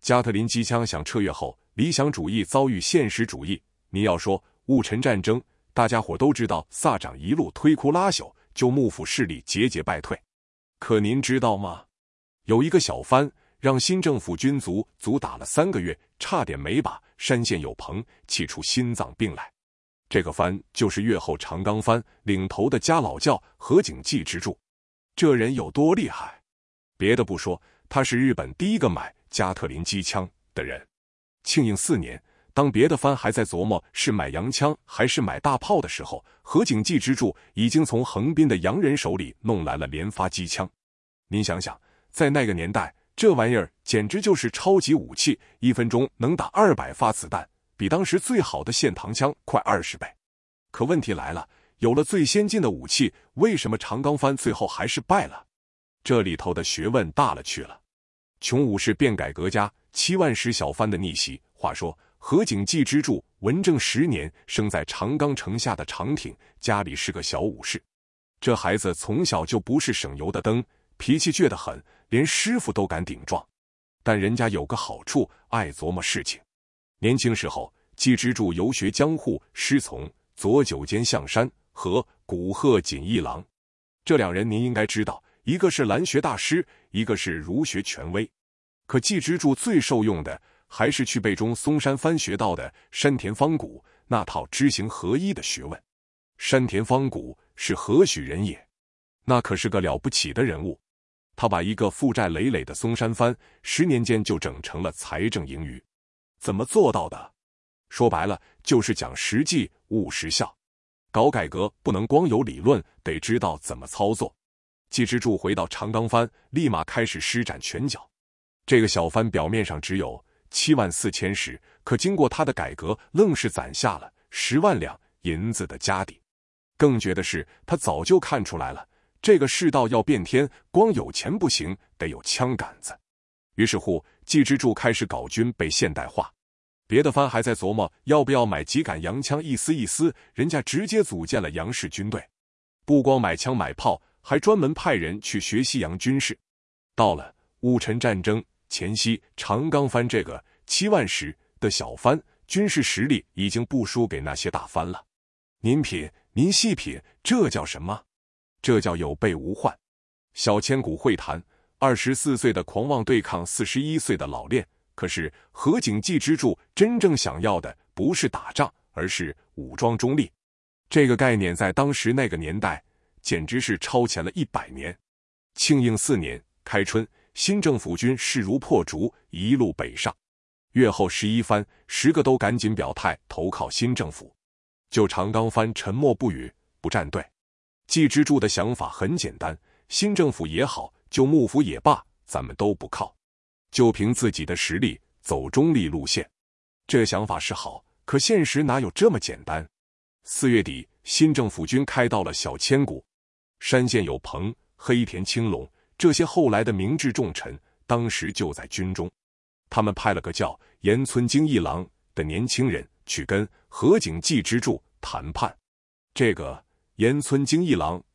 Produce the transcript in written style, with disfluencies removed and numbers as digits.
加特林机枪想撤越后，理想主义遭遇现实主义。你要说戊辰战争，大家伙都知道萨长一路推哭拉朽，就幕府势力节节败退。可您知道吗？有一个小藩让新政府军卒打了3个月，差点没把山县有朋气出心脏病来。这个藩就是越后长冈藩领头的家老教河井纪之助。这人有多厉害？别的不说，他是日本第一个买加特林机枪的人。庆应4年，当别的藩还在琢磨是买洋枪还是买大炮的时候，河井纪之助已经从横滨的洋人手里弄来了连发机枪。您想想，在那个年代，这玩意儿简直就是超级武器，1分钟能打200发子弹，比当时最好的线膛枪快20倍。可问题来了，有了最先进的武器，为什么长冈藩最后还是败了？这里头的学问大了去了。穷武士变改革家，7万石小藩的逆袭。话说河井纪之助文正10年生在长冈城下的长町，家里是个小武士。这孩子从小就不是省油的灯，脾气倔得很，连师傅都敢顶撞。但人家有个好处，爱琢磨事情。年轻时候，纪之助游学江户，师从佐久间象山和古贺锦一郎。这2人您应该知道，一个是兰学大师，一个是儒学权威。可纪之助最受用的还是去北中松山藩学到的山田方谷那套知行合一的学问。山田方谷是何许人也？那可是个了不起的人物。他把一个负债累累的松山藩10年间就整成了财政盈余。怎么做到的？说白了，就是讲实际，务实效。搞改革不能光有理论，得知道怎么操作。纪之助回到长冈藩，立马开始施展拳脚。这个小藩表面上只有7万4千石，可经过他的改革，愣是攒下了10万两银子的家底。更绝的是，他早就看出来了，这个世道要变天，光有钱不行，得有枪杆子。于是乎，纪之助开始搞军备现代化。别的藩还在琢磨要不要买几杆洋枪一丝，人家直接组建了洋式军队，不光买枪买炮，还专门派人去学西洋军事。到了戊辰战争前夕，长冈藩这个7万石的小藩，军事实力已经不输给那些大藩了。您品，您细品，这叫什么？这叫有备无患。小千古会谈，24岁的狂妄对抗41岁的老练。可是河井纪之助真正想要的不是打仗，而是武装中立。这个概念在当时那个年代简直是超前了100年。庆应4年开春，新政府军势如破竹，一路北上。越后11藩10个都赶紧表态投靠新政府，就长冈藩沉默不语，不站队。纪之助的想法很简单，新政府也好，就幕府也罢，咱们都不靠，就凭自己的实力走中立路线。这想法是好，可现实哪有这么简单？4月底，新政府军开到了小千谷。山县有朋、黑田青龙这些后来的明智重臣，当时就在军中。他们派了个叫岩村京一郎的年轻人去跟河井纪之助谈判。这个岩村京一郎